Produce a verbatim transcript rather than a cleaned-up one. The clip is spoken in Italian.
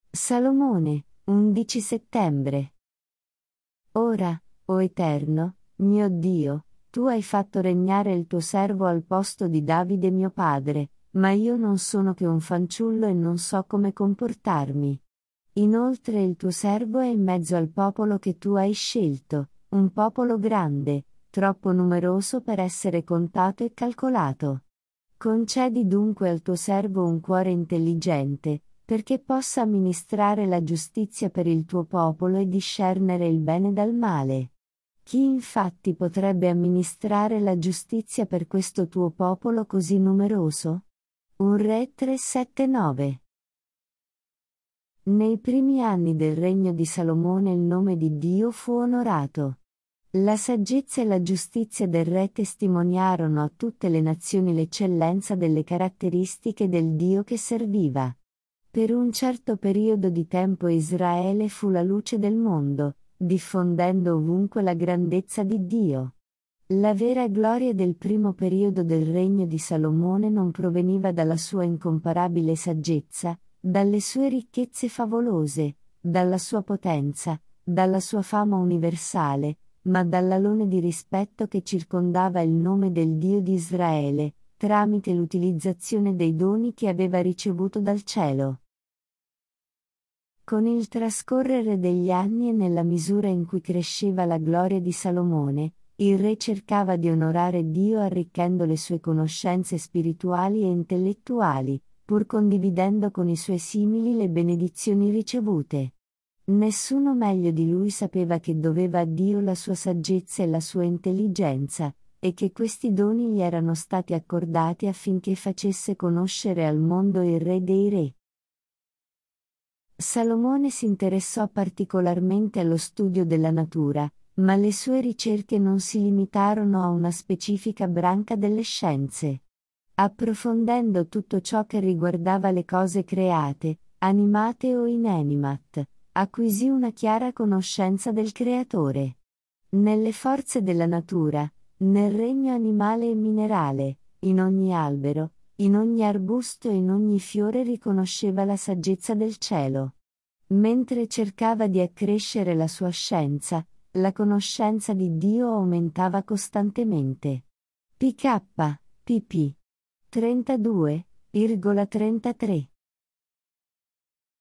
Salomone, undici settembre. Ora, o Eterno, mio Dio, tu hai fatto regnare il tuo servo al posto di Davide mio padre, ma io non sono che un fanciullo e non so come comportarmi. Inoltre il tuo servo è in mezzo al popolo che tu hai scelto, un popolo grande, troppo numeroso per essere contato e calcolato. Concedi dunque al tuo servo un cuore intelligente, perché possa amministrare la giustizia per il tuo popolo e discernere il bene dal male. Chi infatti potrebbe amministrare la giustizia per questo tuo popolo così numeroso? Un re trecentosettantanove. Nei primi anni del regno di Salomone il nome di Dio fu onorato. La saggezza e la giustizia del re testimoniarono a tutte le nazioni l'eccellenza delle caratteristiche del Dio che serviva. Per un certo periodo di tempo Israele fu la luce del mondo, diffondendo ovunque la grandezza di Dio. La vera gloria del primo periodo del regno di Salomone non proveniva dalla sua incomparabile saggezza, dalle sue ricchezze favolose, dalla sua potenza, dalla sua fama universale, ma dall'alone di rispetto che circondava il nome del Dio di Israele, tramite l'utilizzazione dei doni che aveva ricevuto dal cielo. Con il trascorrere degli anni e nella misura in cui cresceva la gloria di Salomone, il re cercava di onorare Dio arricchendo le sue conoscenze spirituali e intellettuali, pur condividendo con i suoi simili le benedizioni ricevute. Nessuno meglio di lui sapeva che doveva a Dio la sua saggezza e la sua intelligenza, e che questi doni gli erano stati accordati affinché facesse conoscere al mondo il Re dei Re. Salomone si interessò particolarmente allo studio della natura, ma le sue ricerche non si limitarono a una specifica branca delle scienze. Approfondendo tutto ciò che riguardava le cose create, animate o inanimate, acquisì una chiara conoscenza del Creatore. Nelle forze della natura, nel regno animale e minerale, in ogni albero, in ogni arbusto e in ogni fiore riconosceva la saggezza del cielo. Mentre cercava di accrescere la sua scienza, la conoscenza di Dio aumentava costantemente. P K, pp. trentadue virgola trentatré